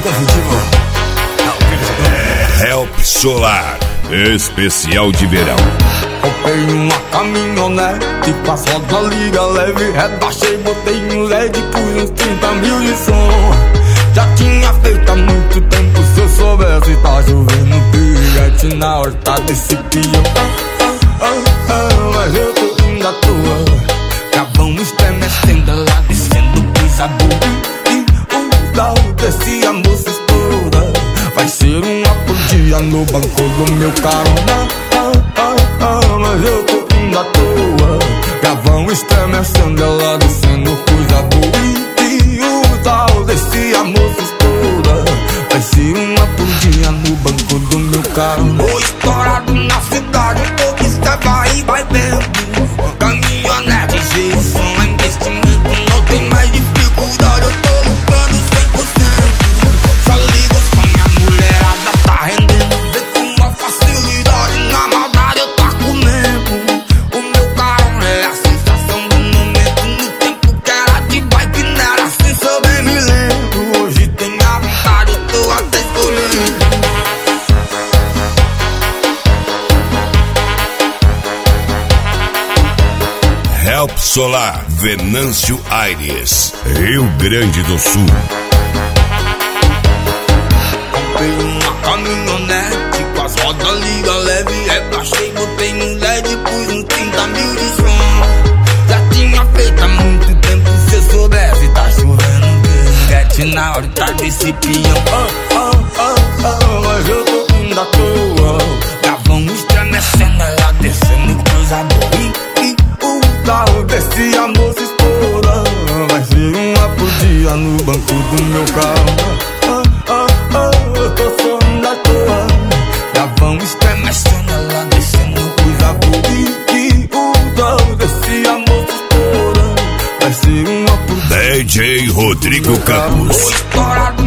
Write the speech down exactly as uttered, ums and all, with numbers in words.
positivo. Help Solar, especial de verão. Comprei uma caminhonete com as rodas liga leve, rebaixei, botei um L E D, pus uns trinta mil de som. Já tinha feito há muito tempo, se eu soubesse tá chovendo piriguete na horta desse peão. Ah, ah, ah, mas eu tô indo à toa, carvão estremecendo, lá descendo coisa boa. E o tal desse a moça estoura, vai ser uma por dia no banco do meu carona. Ah, ah, ah, mas eu tô indo à toa, carvão estremecendo, ela descendo coisa boa. E o tal desse a moça estoura, vai ser uma por dia no banco do meu carona. Tô estourado na cidade, observa e vai vendo. Caminhonete, cheio, som, investimento, não tem mais dificuldade, eu tô lucrando cem por cento. Só ligo com minha mulherada, tá rendendo. Vê com uma facilidade, na maldade eu tá comendo. O meu carro é a sensação do momento, no tempo que era de bike, não era assim, se eu bem me lembro. Hoje tem a vontade, eu tô até escolhendo. Help Solar, Venâncio Aires, Rio Grande do Sul. Comprei uma caminhonete com as rodas liga leve, rebaixei, botei um L E D, pus uns trinta mil de som. Já tinha feito há muito tempo, se eu soubesse tá chovendo piriguete na horta desse peão. Ah, ah, ah, ah, mas eu tô indo à toa, carvão estremecendo, ela descendo coisa boa. E, e o tal desse a moça estoura, vai ser uma por dia no banco do meu carro. Ah, ah, ah, eu tô só indo à toa, carvão estremecendo, ela descendo coisa boa. E, e o tal desse a moça estoura, vai ser uma por dia. D J Rodrigo Campos. Tô estourado